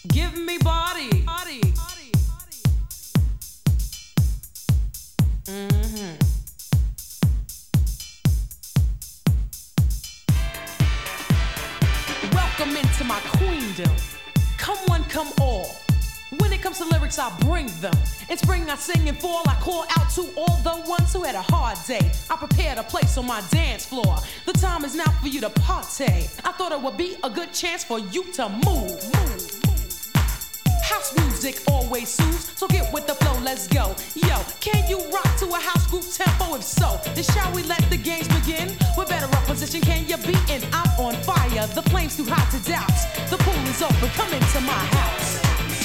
Give me body. Mm-hmm. Welcome into my queendom. Come one, come all. When it comes to lyrics, I bring them. In spring, I sing and fall. I call out to all the ones who had a hard day. I prepared a place on my dance floor. The time is now for you to party. I thought it would be a good chance for you to move. House music always soothes, so get with the flow, let's go. Yo, can you rock to a house group tempo? If so, then shall we let the games begin? We're better up position, can you beat? And I'm on fire, the flame's too hot to douse. The pool is open, come into my house.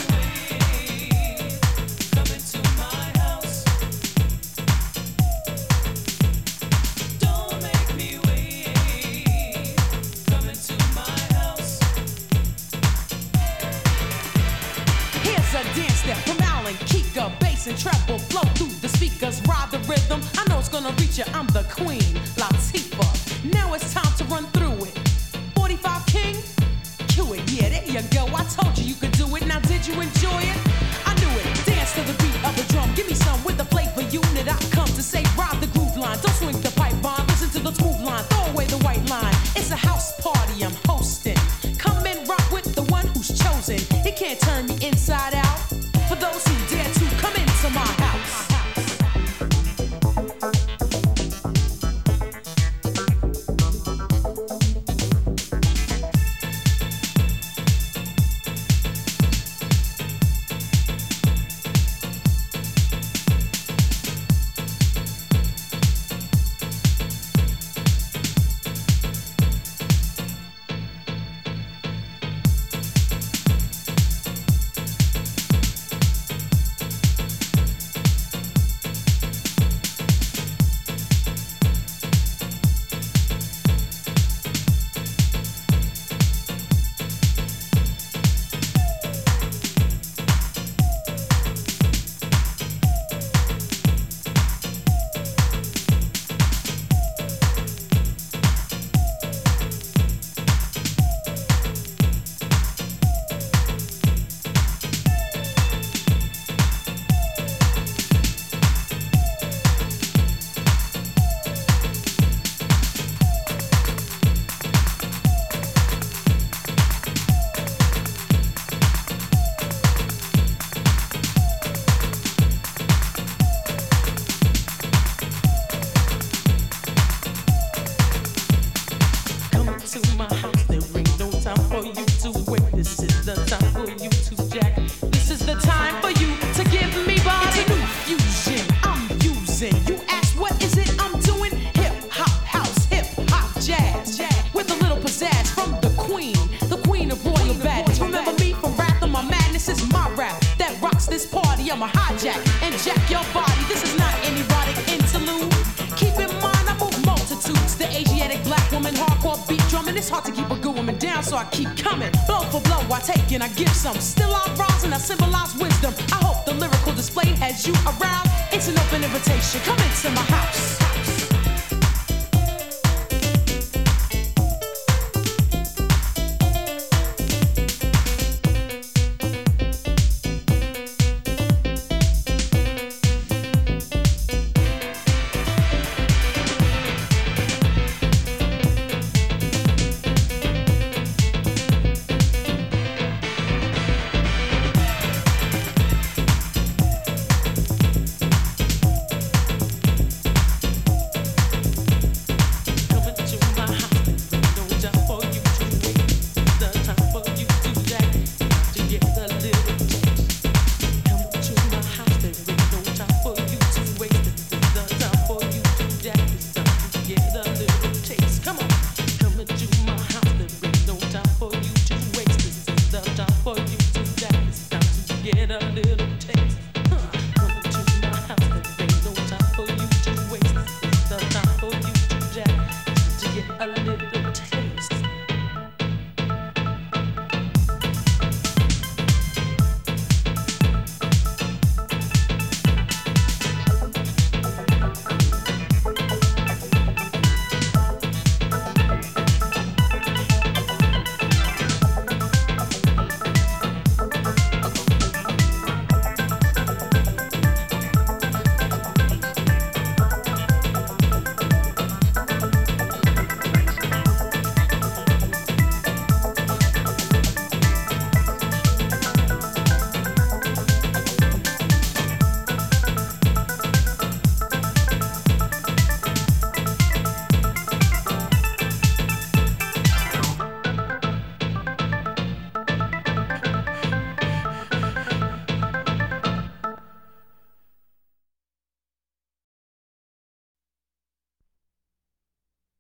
From Alan, Kika, bass and treble flow through the speakers, ride the rhythm. I know it's gonna reach you, I'm the queen, Latifah. Now it's time to run through it. 45 King, cue it, yeah, there you go. I told you you could do it, now did you enjoy it? I knew it, dance to the beat of the drum. Give me some with the flavor unit. I come to say, ride the groove line. Don't swing the pipe bomb, listen to the smooth line. Throw away the white line. It's a house party I'm hosting. Come and rock with the one who's chosen. He can't turn me inside out. For those who dare to come into my house. So I keep coming, blow for blow, I take and I give some. Still I rise and I symbolize wisdom. I hope the lyrical display has you around. It's an open invitation, come into my house.